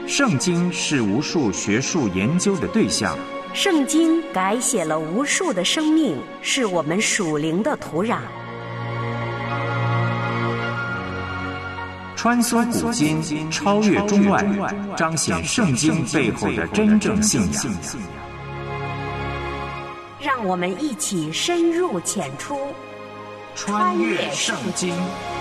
圣经是无数学术研究的对象， 圣经改写了无数的生命，是我们属灵的土壤。 穿梭古今，超越中外，彰显圣经背后的真正信仰。 让我们一起深入浅出， 穿越圣经。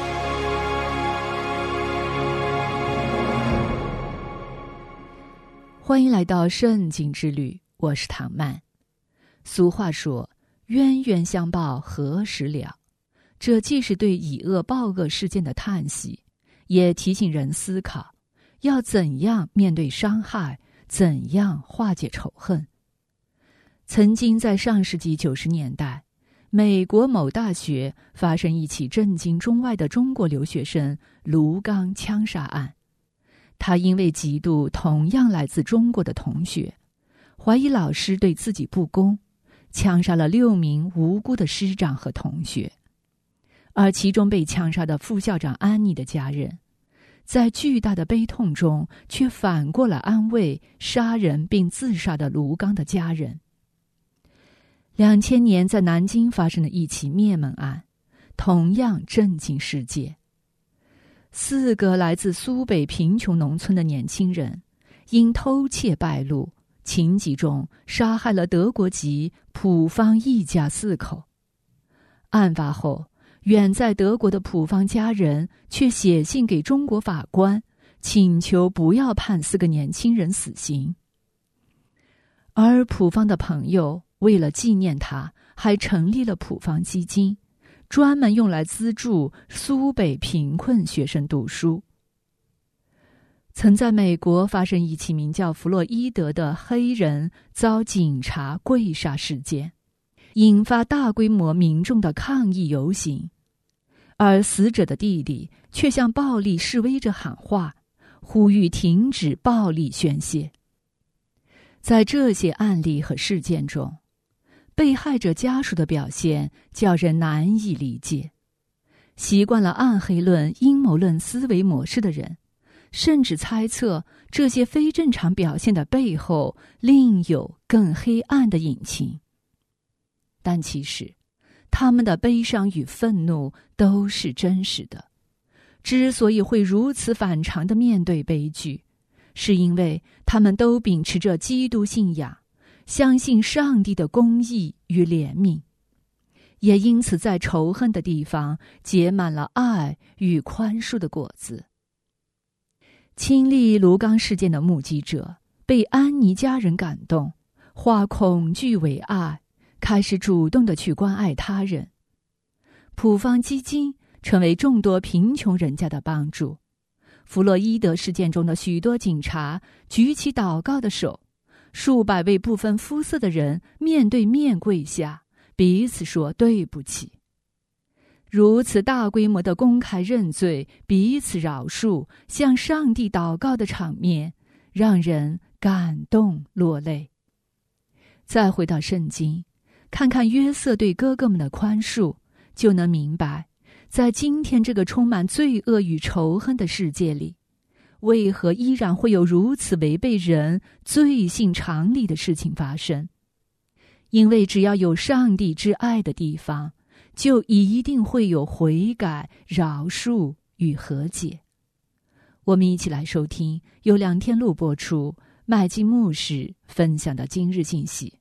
欢迎来到圣经之旅，我是唐曼。俗话说，冤冤相报何时了？这既是对以恶报恶事件的叹息，也提醒人思考，要怎样面对伤害，怎样化解仇恨。曾经在上世纪90年代，美国某大学发生一起震惊中外的中国留学生卢刚枪杀案。他因为嫉妒同样来自中国的同学，怀疑老师对自己不公，枪杀了6名无辜的师长和同学。而其中被枪杀的副校长安妮的家人，在巨大的悲痛中，却反过来安慰杀人并自杀的卢刚的家人。2000年在南京发生的一起灭门案，同样震惊世界。4个来自苏北贫穷农村的年轻人，因偷窃败露，情急中杀害了德国籍普方一家4口。案发后，远在德国的普方家人却写信给中国法官，请求不要判4个年轻人死刑。而普方的朋友为了纪念他，还成立了普方基金，专门用来资助苏北贫困学生读书。曾在美国发生一起名叫弗洛伊德的黑人遭警察跪杀事件，引发大规模民众的抗议游行，而死者的弟弟却向暴力示威者喊话，呼吁停止暴力宣泄。在这些案例和事件中，被害者家属的表现叫人难以理解。习惯了暗黑论、阴谋论思维模式的人，甚至猜测这些非正常表现的背后另有更黑暗的隐情。但其实，他们的悲伤与愤怒都是真实的。之所以会如此反常地面对悲剧，是因为他们都秉持着基督信仰，相信上帝的公义与怜悯，也因此在仇恨的地方结满了爱与宽恕的果子。亲历卢刚事件的目击者被安妮家人感动，化恐惧为爱，开始主动地去关爱他人。普方基金成为众多贫穷人家的帮助。弗洛伊德事件中的许多警察举起祷告的手，数百位不分肤色的人面对面跪下，彼此说对不起。如此大规模的公开认罪、彼此饶恕、向上帝祷告的场面，让人感动落泪。再回到圣经，看看约瑟对哥哥们的宽恕，就能明白，在今天这个充满罪恶与仇恨的世界里，为何依然会有如此违背人罪性常理的事情发生？因为只要有上帝之爱的地方，就一定会有悔改、饶恕与和解。我们一起来收听由梁天禄播出，麦基牧师分享的今日信息。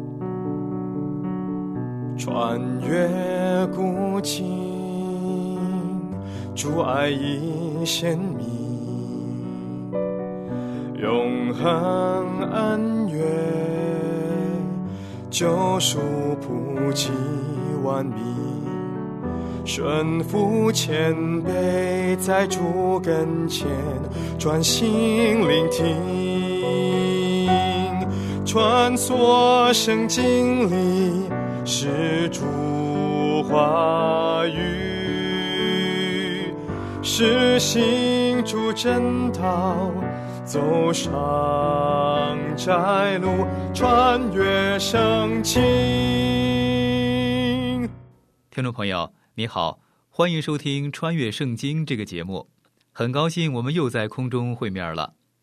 穿越古今，主爱已显明，永恒恩怨，救赎普及万民，顺服谦卑，在主跟前专心聆听，穿梭圣经里是主话语，是行主真道，走上窄路，穿越圣经。 听众朋友你好，欢迎收听穿越圣经这个节目，很高兴我们又在空中会面了。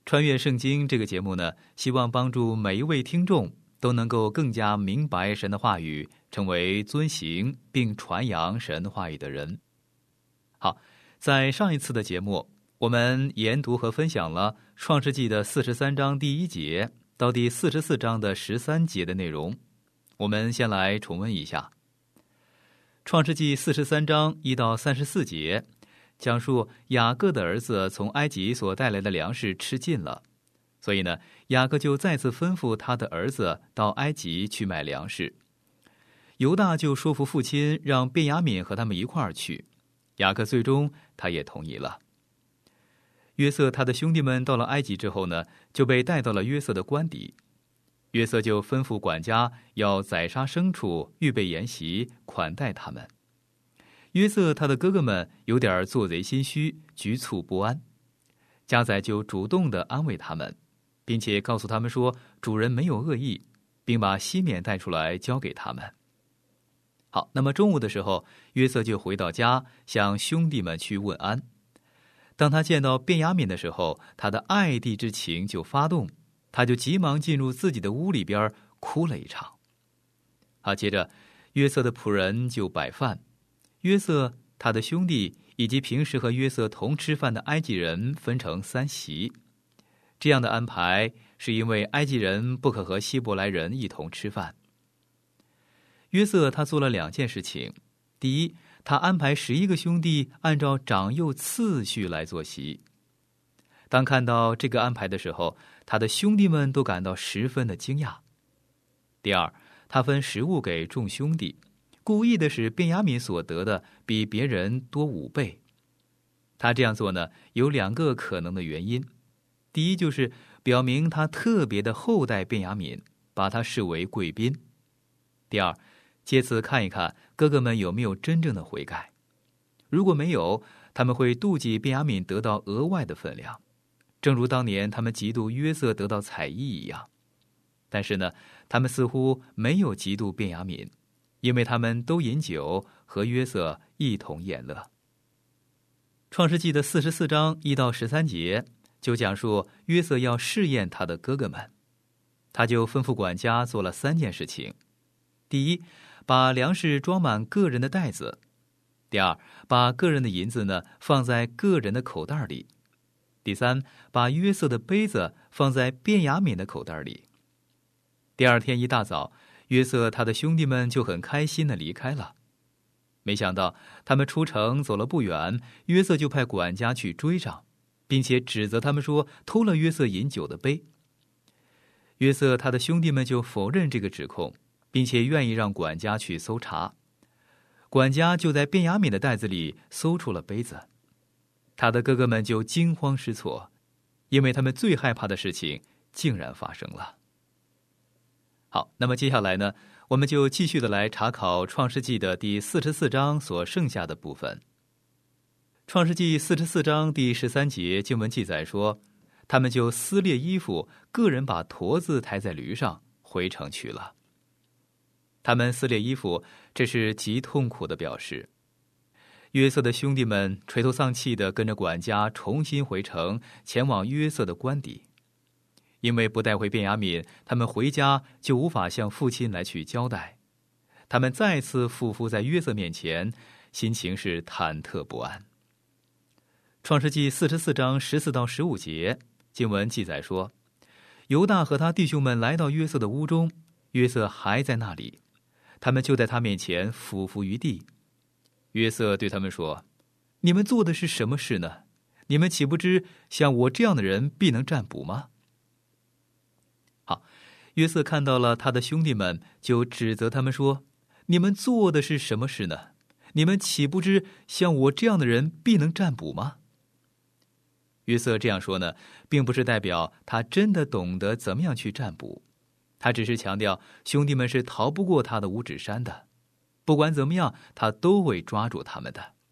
穿越圣经这个节目呢，希望帮助每一位听众都能够更加明白神的话语，成为遵行并传扬神话语的人。好，在上一次的节目，我们研读和分享了创世纪的43章第1节到第44章的13节的内容。我们先来重温一下。创世纪43章1到34节讲述雅各的儿子从埃及所带来的粮食吃尽了，所以呢，雅各就再次吩咐他的儿子到埃及去买粮食。犹大就说服父亲让便雅悯和他们一块儿去，雅各最终他也同意了。约瑟他的兄弟们到了埃及之后呢，就被带到了约瑟的官邸。约瑟就吩咐管家要宰杀牲畜，预备筵席，款待他们。约瑟他的哥哥们有点做贼心虚，局促不安。家宰就主动地安慰他们，并且告诉他们说主人没有恶意，并把西缅带出来交给他们。好，那么中午的时候，约瑟就回到家，向兄弟们去问安。当他见到便雅悯的时候，他的爱弟之情就发动，他就急忙进入自己的屋里边哭了一场。好，接着约瑟的仆人就摆饭，约瑟他的兄弟以及平时和约瑟同吃饭的埃及人分成3席。这样的安排是因为埃及人不可和希伯来人一同吃饭。约瑟他做了2件事情。第一，他安排11个兄弟按照长幼次序来坐席。当看到这个安排的时候，他的兄弟们都感到十分的惊讶。第二，他分食物给众兄弟，故意的使便雅悯所得的比别人多5倍。他这样做呢，有2个可能的原因。第一，就是表明他特别的厚待便雅悯，把他视为贵宾。第二，借此看一看哥哥们有没有真正的悔改。如果没有，他们会妒忌便雅悯得到额外的分量，正如当年他们嫉妒约瑟得到彩衣一样。但是呢，他们似乎没有嫉妒便雅悯，因为他们都饮酒，和约瑟一同宴乐。创世纪的44章1到13节就讲述约瑟要试验他的哥哥们，他就吩咐管家做了3件事情。第一，把粮食装满个人的袋子。第二，把个人的银子呢放在个人的口袋里。第三，把约瑟的杯子放在便雅悯的口袋里。第2天一大早，约瑟他的兄弟们就很开心地离开了。没想到他们出城走了不远，约瑟就派管家去追上，并且指责他们说偷了约瑟饮酒的杯。约瑟他的兄弟们就否认这个指控，并且愿意让管家去搜查。管家就在便雅悯的袋子里搜出了杯子。他的哥哥们就惊慌失措，因为他们最害怕的事情竟然发生了。好，那么接下来呢，我们就继续的来查考创世纪的第44章所剩下的部分。创世纪44章第13节经文记载说，他们就撕裂衣服，个人把驼子抬在驴上，回城去了。他们撕裂衣服，这是极痛苦的表示。约瑟的兄弟们垂头丧气地跟着管家重新回城，前往约瑟的官邸。因为不带回便雅悯，他们回家就无法向父亲来去交代。他们再次匍匐在约瑟面前，心情是忐忑不安。创世纪44章14到15节经文记载说，犹大和他弟兄们来到约瑟的屋中，约瑟还在那里，他们就在他面前俯伏于地。约瑟对他们说，你们做的是什么事呢？你们岂不知像我这样的人必能占卜吗？好，约瑟看到了他的兄弟们，就指责他们说，你们做的是什么事呢？你们岂不知像我这样的人必能占卜吗？约瑟这样说呢，并不是代表他真的懂得怎么样去占卜，他只是强调兄弟们是逃不过他的五指山的，不管怎么样，他都会抓住他们的。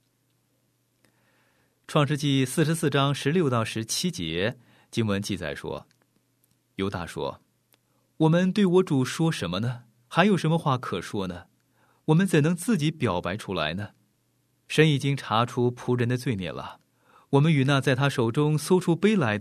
创世纪44章16到17节经文记载说，犹大说，我们对我主说什么呢？还有什么话可说呢？我们怎能自己表白出来呢？神已经查出仆人的罪孽了，我们与那在他手中搜出杯来的，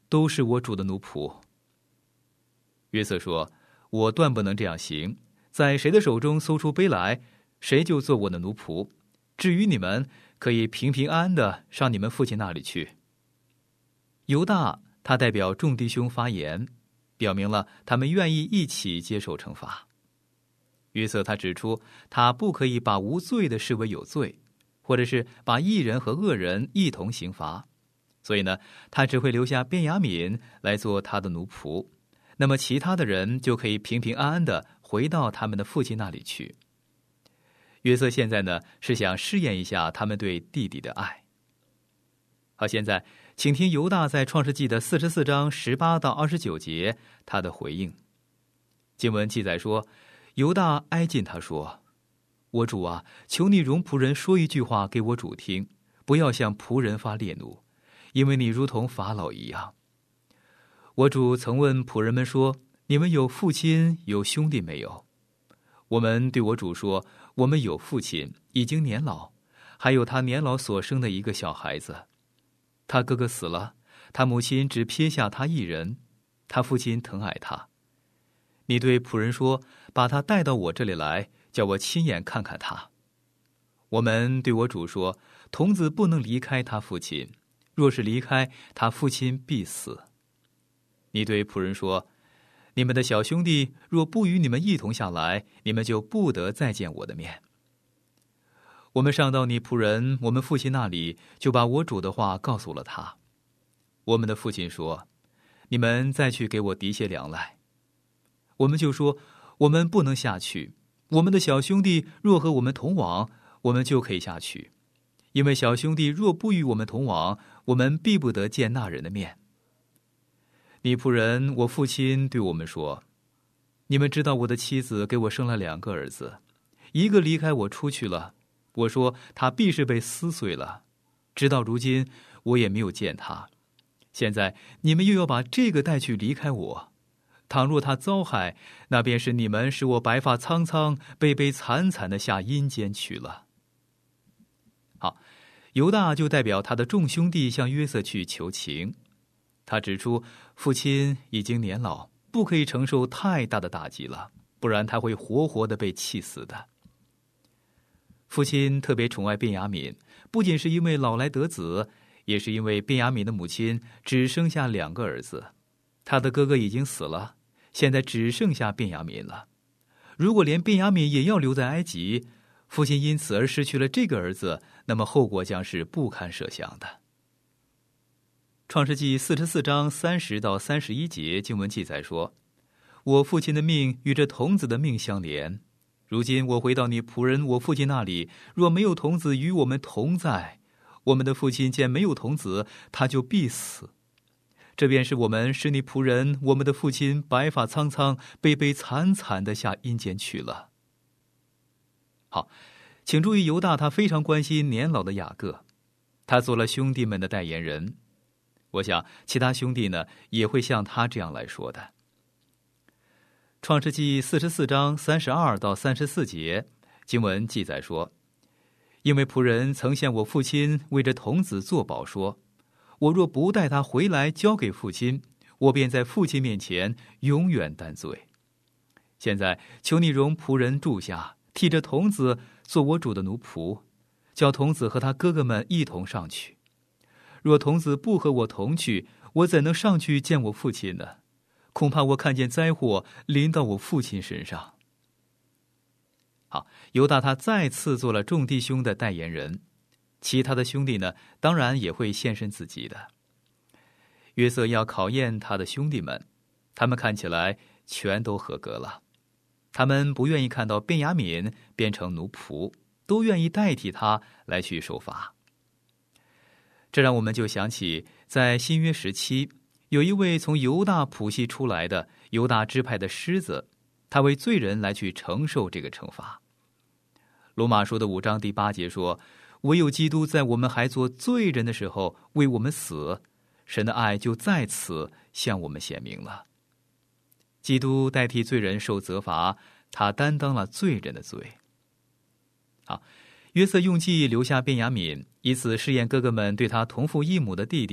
都是我主的奴仆。约瑟说，我断不能这样行，在谁的手中搜出杯来，谁就做我的奴仆。至于你们，可以平平安安的上你们父亲那里去。犹大他代表众弟兄发言，表明了他们愿意一起接受惩罚。约瑟他指出，他不可以把无罪的视为有罪，或者是把义人和恶人一同刑罚，所以呢，他只会留下便雅悯来做他的奴仆，那么其他的人就可以平平安安的回到他们的父亲那里去。约瑟现在呢，是想试验一下他们对弟弟的爱。好，现在请听犹大在创世纪的44章18到29节他的回应。经文记载说，犹大挨近他说，我主啊，求你容仆人说一句话给我主听，不要向仆人发烈怒，因为你如同法老一样。我主曾问仆人们说，你们有父亲有兄弟没有？我们对我主说，我们有父亲，已经年老，还有他年老所生的一个小孩子。他哥哥死了，他母亲只撇下他一人，他父亲疼爱他。你对仆人说，把他带到我这里来，叫我亲眼看看他。我们对我主说，童子不能离开他父亲，若是离开，他父亲必死。你对仆人说，你们的小兄弟若不与你们一同下来，你们就不得再见我的面。我们上到你仆人我们父亲那里，就把我主的话告诉了他。我们的父亲说，你们再去给我籴些粮来。我们就说，我们不能下去，我们的小兄弟若和我们同往，我们就可以下去，因为小兄弟若不与我们同往，我们必不得见那人的面。你仆人我父亲对我们说，你们知道我的妻子给我生了2个儿子，一个离开我出去了，我说他必是被撕碎了，直到如今我也没有见他。现在你们又要把这个带去离开我，倘若他遭害，那便是你们使我白发苍苍、悲悲惨惨的下阴间去了。好，犹大就代表他的众兄弟向约瑟去求情。他指出，父亲已经年老，不可以承受太大的打击了，不然他会活活的被气死的。父亲特别宠爱便雅悯，不仅是因为老来得子，也是因为便雅悯的母亲只生下2个儿子，他的哥哥已经死了，现在只剩下便雅悯了。如果连便雅悯也要留在埃及，父亲因此而失去了这个儿子，那么后果将是不堪设想的。创世纪44章30到31节经文记载说，我父亲的命与这童子的命相连，如今我回到你仆人我父亲那里，若没有童子与我们同在，我们的父亲见没有童子，他就必死。这便是我们使你仆人我们的父亲白发苍苍、悲悲惨惨的下阴间去了。好，请注意，犹大他非常关心年老的雅各，他做了兄弟们的代言人。我想其他兄弟呢，也会像他这样来说的。创世纪44章32到34节经文记载说，因为仆人曾向我父亲为这童子作保说，我若不带他回来交给父亲，我便在父亲面前永远担罪。现在求你容仆人住下，替着童子做我主的奴仆，叫童子和他哥哥们一同上去。若童子不和我同去，我怎能上去见我父亲呢？恐怕我看见灾祸临到我父亲身上。好，犹大他再次做了众弟兄的代言人，其他的兄弟呢，当然也会献身自己的。约瑟要考验他的兄弟们，他们看起来全都合格了。他们不愿意看到便雅悯变成奴仆，都愿意代替他来去受罚。这让我们就想起，在新约时期，有一位从犹大谱系出来的犹大支派的狮子，他为罪人来去承受这个惩罚。罗马书的5章第8节说，唯有基督在我们还做罪人的时候为我们死，神的爱就在此向我们显明了。基督代替罪人受责罚，他担当了罪人的罪。好，约瑟用计留下便雅悯，以此试验哥哥们对他同父异母的弟弟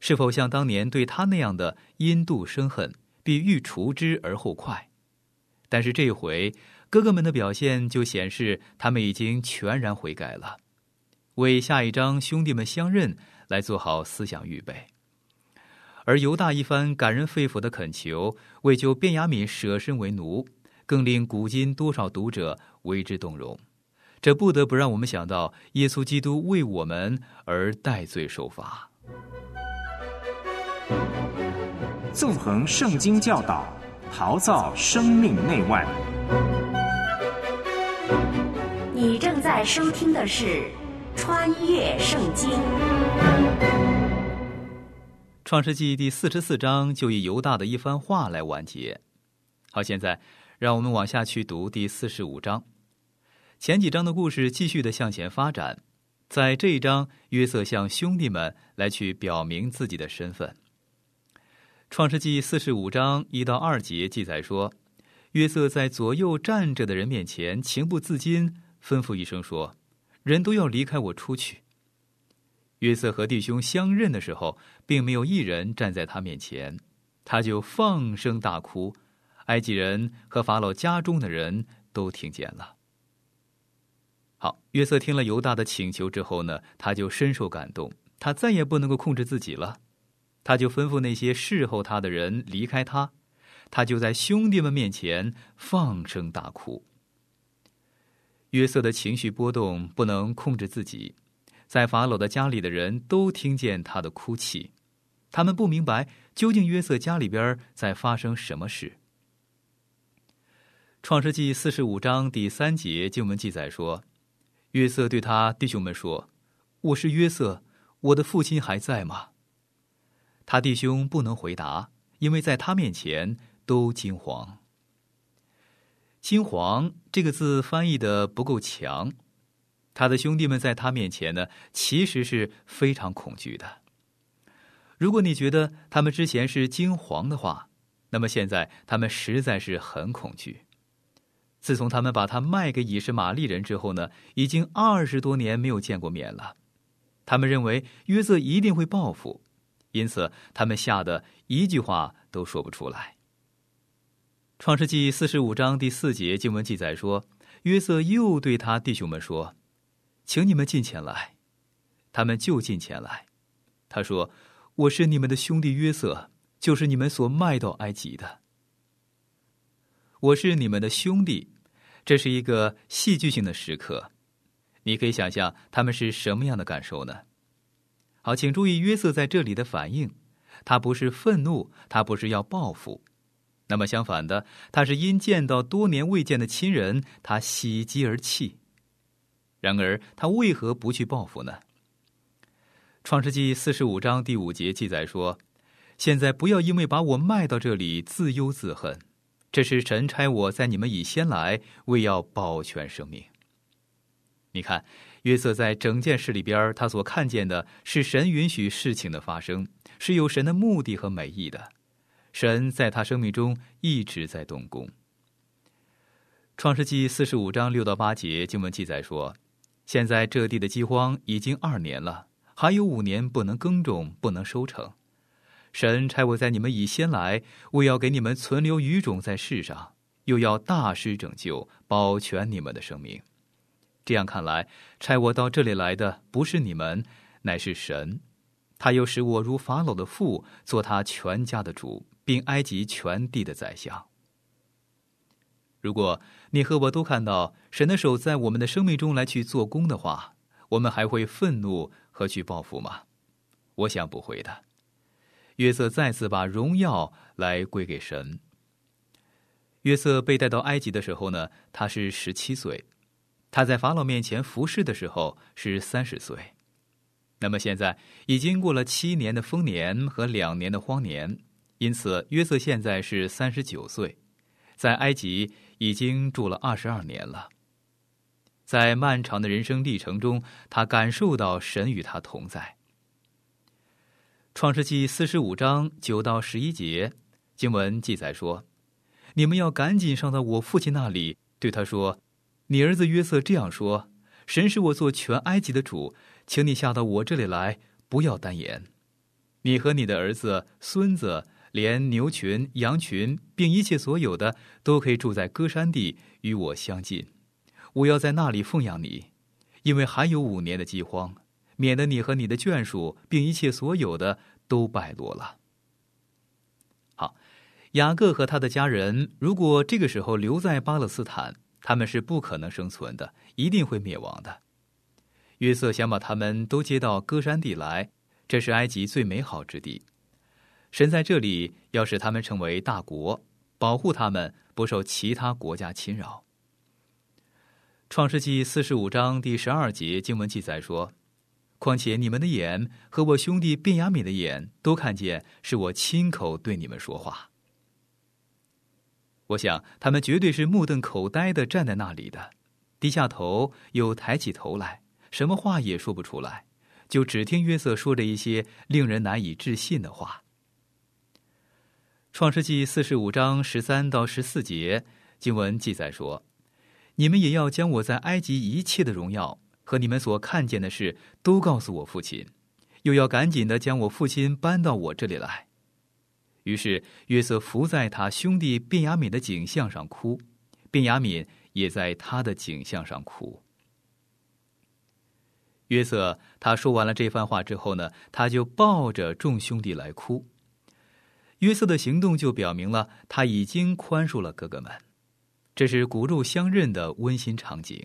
是否像当年对他那样的因妒生恨，必欲除之而后快？但是这回哥哥们的表现就显示他们已经全然悔改了，为下一章兄弟们相认来做好思想预备。而犹大一番感人肺腑的恳求，为救便雅悯舍身为奴，更令古今多少读者为之动容。这不得不让我们想到耶稣基督为我们而代罪受罚。 纵横圣经教导，陶造生命内外。 你正在收听的是《穿越圣经》。 创世纪第44章就以犹大的一番话来完结。好，现在让我们往下去读第45章。前几章的故事继续的向前发展，在这一章，约瑟向兄弟们来去表明自己的身份。创世纪45章1到2节记载说，约瑟在左右站着的人面前情不自禁，吩咐一声说：“人都要离开我出去。”约瑟和弟兄相认的时候，并没有一人站在他面前，他就放声大哭，埃及人和法老家中的人都听见了。好，约瑟听了犹大的请求之后呢，他就深受感动，他再也不能够控制自己了，他就吩咐那些侍候他的人离开他，他就在兄弟们面前放声大哭。约瑟的情绪波动不能控制自己，在法老的家里的人都听见他的哭泣，他们不明白究竟约瑟家里边在发生什么事。创世纪45章第3节经文记载说，约瑟对他弟兄们说：“我是约瑟，我的父亲还在吗？”他弟兄不能回答，因为在他面前都惊惶。惊惶这个字翻译的不够强，他的兄弟们在他面前呢，其实是非常恐惧的。如果你觉得他们之前是惊惶的话，那么现在他们实在是很恐惧。自从他们把他卖给以实玛利人之后呢，已经20多年没有见过面了。他们认为约瑟一定会报复，因此他们吓得一句话都说不出来。创世纪45章第4节经文记载说，约瑟又对他弟兄们说：“请你们近前来。”他们就近前来。他说：“我是你们的兄弟约瑟，就是你们所卖到埃及的。”我是你们的兄弟，这是一个戏剧性的时刻。你可以想象他们是什么样的感受呢？好，请注意约瑟在这里的反应，他不是愤怒，他不是要报复。那么相反的，他是因见到多年未见的亲人，他喜极而泣。然而他为何不去报复呢？创世纪45章第5节记载说：“现在不要因为把我卖到这里自忧自恨，这是神差我在你们以先来，为要保全生命。”你看，约瑟在整件事里边，他所看见的是神允许事情的发生，是有神的目的和美意的。神在他生命中一直在动工。创世纪45章6到8节经文记载说：“现在这地的饥荒已经2年了，还有5年不能耕种，不能收成。神差我在你们以先来，为要给你们存留余种在世上，又要大施拯救，保全你们的生命。这样看来，差我到这里来的不是你们，乃是神。他又使我如法老的父，做他全家的主，并埃及全地的宰相。”如果你和我都看到神的手在我们的生命中来去做工的话，我们还会愤怒和去报复吗？我想不会的。约瑟再次把荣耀来归给神。约瑟被带到埃及的时候呢，他是17岁，他在法老面前服侍的时候是30岁。那么现在已经过了7年的丰年和2年的荒年，因此约瑟现在是39岁，在埃及已经住了22年了。在漫长的人生历程中，他感受到神与他同在。创世纪45章9到11节经文记载说：“你们要赶紧上到我父亲那里，对他说，你儿子约瑟这样说，神使我做全埃及的主，请你下到我这里来，不要单言。” 你和你的儿子、孙子，连牛群、羊群，并一切所有的，都可以住在歌珊地，与我相近。我要在那里奉养你，因为还有5年的饥荒，免得你和你的眷属，并一切所有的都败落了。”好，雅各和他的家人，如果这个时候留在巴勒斯坦，他们是不可能生存的，一定会灭亡的。约瑟想把他们都接到歌珊地来，这是埃及最美好之地。神在这里要使他们成为大国，保护他们不受其他国家侵扰。创世纪45章第12节经文记载说：“况且你们的眼和我兄弟便雅悯的眼都看见，是我亲口对你们说话。”我想他们绝对是目瞪口呆地站在那里的，低下头又抬起头来，什么话也说不出来，就只听约瑟说着一些令人难以置信的话。创世纪45章13到14节经文记载说：“你们也要将我在埃及一切的荣耀和你们所看见的事都告诉我父亲，又要赶紧地将我父亲搬到我这里来。”于是约瑟伏在他兄弟便雅悯的颈项上哭，便雅悯也在他的颈项上哭。约瑟他说完了这番话之后呢，他就抱着众兄弟来哭。约瑟的行动就表明了他已经宽恕了哥哥们，这是骨肉相认的温馨场景。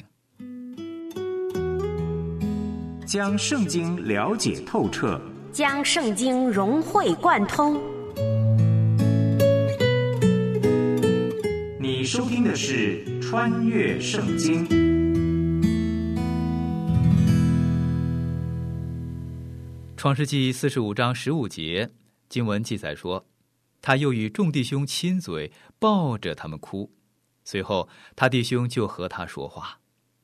将圣经了解透彻， 将圣经融会贯通。 你收听的是《穿越圣经》。 创世纪45章15节经文记载说：“他又与众弟兄亲嘴，抱着他们哭。随后他弟兄就和他说话。”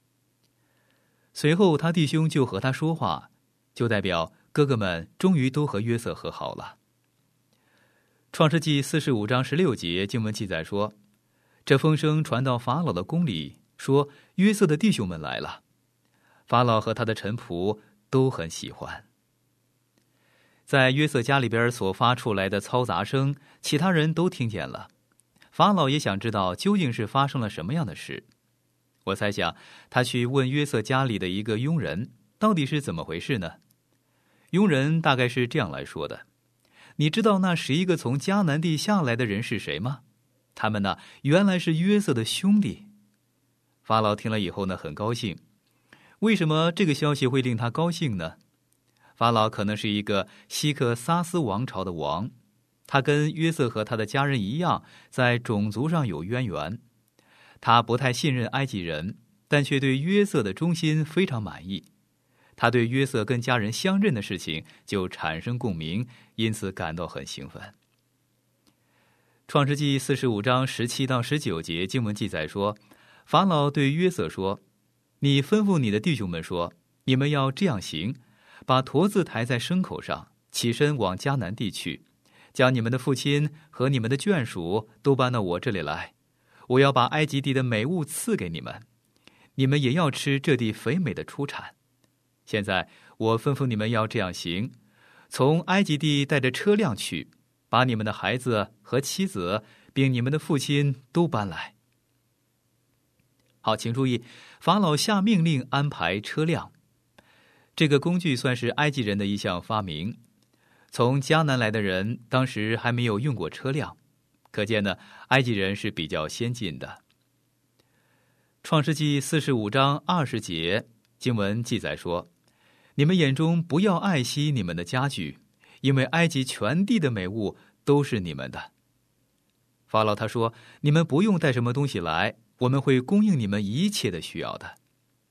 就代表哥哥们终于都和约瑟和好了。创世纪45章16节经文记载说：“这风声传到法老的宫里，说约瑟的弟兄们来了。法老和他的臣仆都很喜欢。”在约瑟家里边所发出来的嘈杂声，其他人都听见了。法老也想知道究竟是发生了什么样的事。我猜想他去问约瑟家里的一个佣人，到底是怎么回事呢？佣人大概是这样来说的：“你知道那11个从迦南地下来的人是谁吗？他们呢，原来是约瑟的兄弟。”法老听了以后呢，很高兴。为什么这个消息会令他高兴呢？法老可能是一个希克撒斯王朝的王，他跟约瑟和他的家人一样，在种族上有渊源。他不太信任埃及人，但却对约瑟的忠心非常满意。他对约瑟跟家人相认的事情就产生共鸣，因此感到很兴奋。创世纪45章17到19节经文记载说：“法老对约瑟说，你吩咐你的弟兄们说，你们要这样行，把驼子抬在牲口上，起身往迦南地去，将你们的父亲和你们的眷属都搬到我这里来。我要把埃及地的美物赐给你们，你们也要吃这地肥美的出产。现在我吩咐你们要这样行，从埃及地带着车辆去，把你们的孩子和妻子并你们的父亲都搬来。”好，请注意，法老下命令安排车辆。这个工具算是埃及人的一项发明。从迦南来的人当时还没有用过车辆，可见呢，埃及人是比较先进的。创世纪45章20节经文记载说：“你们眼中不要爱惜你们的家具，因为埃及全地的美物都是你们的。”法老他说：“你们不用带什么东西来，我们会供应你们一切的需要的。”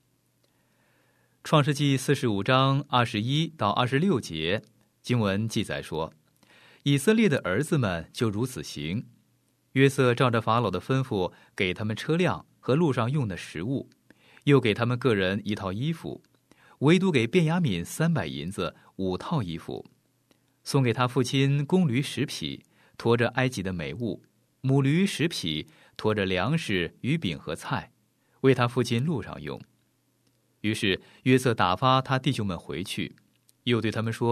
创世纪45章21到26节经文记载说：“以色列的儿子们就如此行。约瑟照着法老的吩咐，给他们车辆和路上用的食物，又给他们个人1套衣服，唯独给便雅悯300银子5套衣服，送给他父亲公驴10匹，驮着埃及的美物；母驴10匹，驮着粮食、鱼饼和菜，为他父亲路上用。于是约瑟打发他弟兄们回去，又对他们说：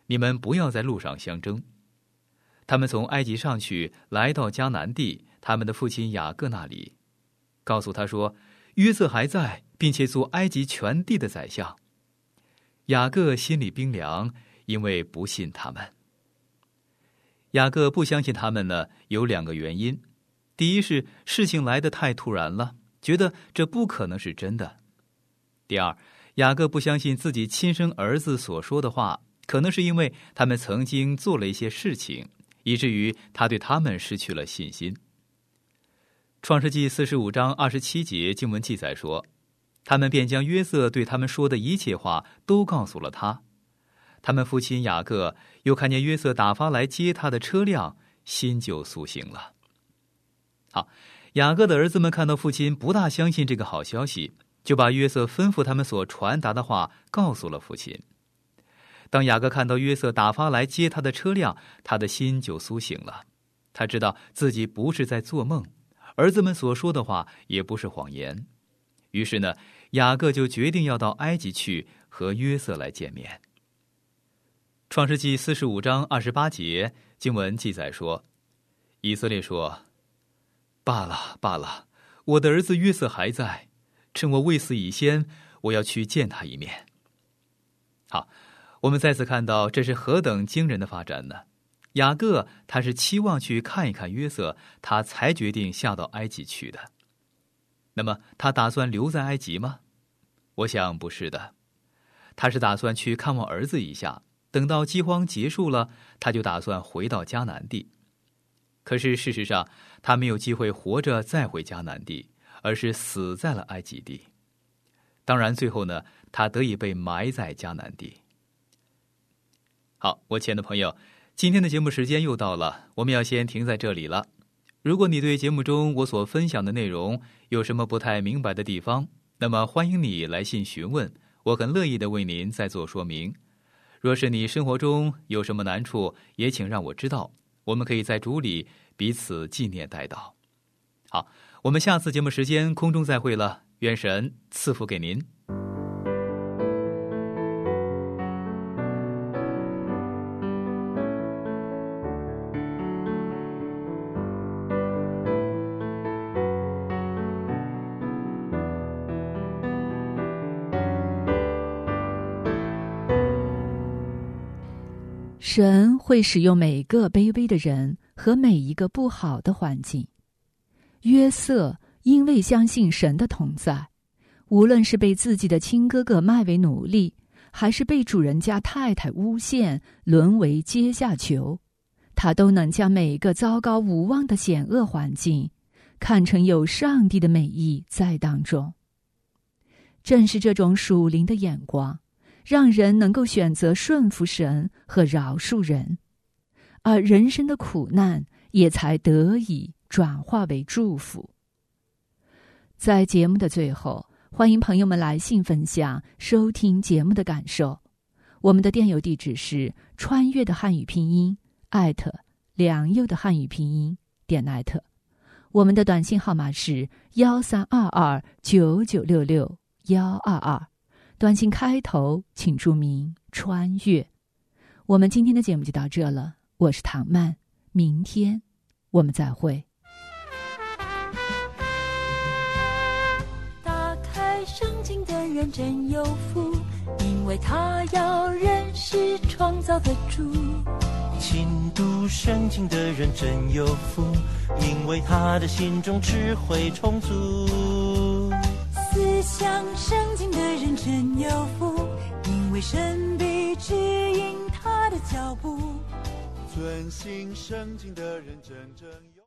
你们不要在路上相争。他们从埃及上去，来到迦南地，他们的父亲雅各那里，告诉他说，约瑟还在，并且做埃及全地的宰相。雅各心里冰凉，因为不信他们。雅各不相信他们呢，有2个原因。第一是事情来得太突然了，觉得这不可能是真的。第二，雅各不相信自己亲生儿子所说的话，可能是因为他们曾经做了一些事情，以至于他对他们失去了信心。创世纪45章27节经文记载说，他们便将约瑟对他们说的一切话都告诉了他。他们父亲雅各又看见约瑟打发来接他的车辆，心就苏醒了。好，雅各的儿子们看到父亲不大相信这个好消息，就把约瑟吩咐他们所传达的话告诉了父亲。当雅各看到约瑟打发来接他的车辆，他的心就苏醒了。他知道自己不是在做梦，儿子们所说的话也不是谎言。于是呢，雅各就决定要到埃及去和约瑟来见面。创世纪45章28节经文记载说，以色列说，罢了罢了，我的儿子约瑟还在，趁我未死以先，我要去见他一面。好，我们再次看到这是何等惊人的发展呢？雅各他是期望去看一看约瑟，他才决定下到埃及去的。那么他打算留在埃及吗？我想不是的，他是打算去看望儿子一下，等到饥荒结束了，他就打算回到迦南地。可是事实上，他没有机会活着再回迦南地，而是死在了埃及地。当然最后呢，他得以被埋在迦南地。好，我亲爱的朋友，今天的节目时间又到了，我们要先停在这里了。如果你对节目中我所分享的内容有什么不太明白的地方，那么欢迎你来信询问，我很乐意的为您再做说明。若是你生活中有什么难处，也请让我知道，我们可以在主里彼此纪念代祷。好，我们下次节目时间空中再会了，愿神赐福给您。 神会使用每个卑微的人和每一个不好的环境。约瑟因为相信神的同在，无论是被自己的亲哥哥卖为奴隶，还是被主人家太太诬陷沦为阶下囚，他都能将每一个糟糕无望的险恶环境看成有上帝的美意在当中。正是这种属灵的眼光，让人能够选择顺服神和饶恕人，而人生的苦难也才得以转化为祝福。在节目的最后，欢迎朋友们来信分享收听节目的感受。我们的电邮地址是穿越的汉语拼音@良佑的汉语拼音.net， 我们的短信号码是132299662122，短信开头请注明穿越。我们今天的节目就到这了，我是唐曼，明天我们再会。 打开圣经的人真有福，因为他要认识创造的主。 勤读圣经的人真有福，因为他的心中智慧充足。 思想圣经的人真有福，因为神必指引他的脚步。 遵行圣经的人真正有